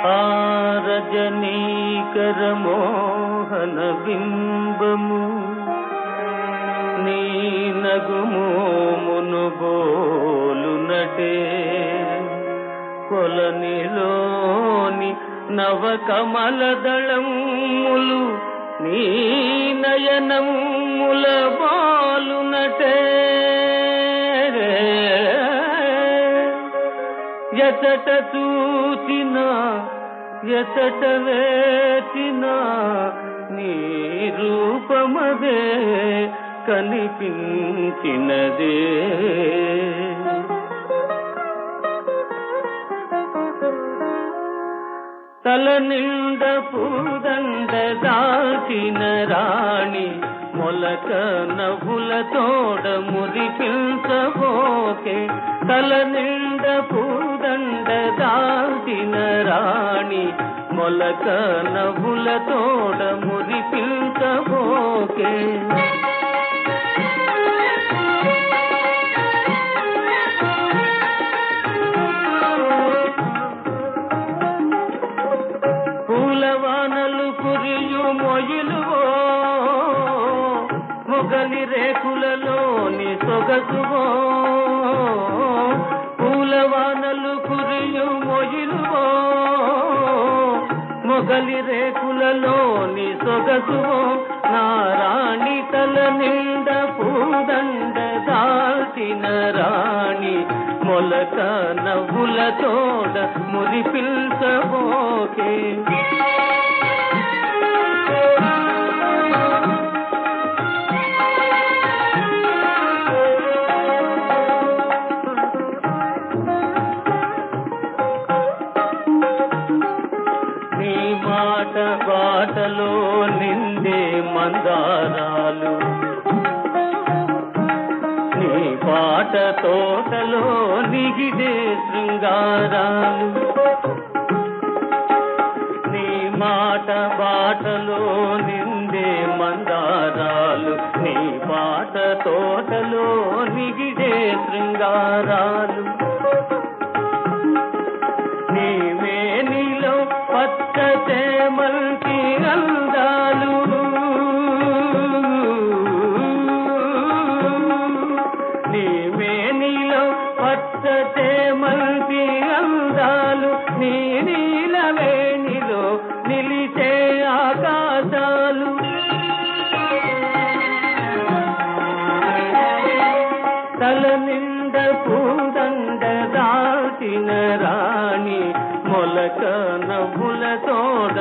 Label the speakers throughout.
Speaker 1: ఆ రజనీకర మోహన బింబము నీ నగుమోమును బోలునటే కొలనిలోని నవకమలదళములు నీ నయనముల బాలునటే ఎచట చూచినా ఎచట వేచినా నీ రూపమదే కనిపించినదే తల నిండ పూదండ దాచిన రాణి మొలక నవ్వుల తోడ మురిపించబోకే తల నిండ పూదండ దాచిన రాణి మొలక నవ్వుల తోడ మురిపించబోకే పూలవానలు కురియు మొయిలువో మొగలి రేకులలోని సొగసువో పూలవానలు కురియు మొయిలువో మొగలి రేకులలోని సొగసువో నారాణి తల నిండ పూదండ దాల్చిన రాణి మొలక నవ్వుల తోడ మురిపించబోకే నీ మాట బాటలో నిండే మందారాలు నీ పాట తోటలో నిగిడే శృంగారాలు నీ మాట బాటలో నిండే మందారాలు నీ పాట తోటలో నిగిడే శృంగారాలు నీ మేనిలో పచ్చ చేమంతి అందాలు నీ మేనిలో పచ్చ చేమంతి అందాలు నీ నీలవేణిలో నిలిచే ఆకాశాలు తల నిండ పూదండ దాచిన రాణి మొలక నవ్వుల తోడ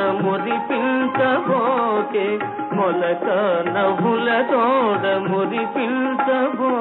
Speaker 1: మురిపించబోకే మొలక నవ్వుల తోడ మురిపించబో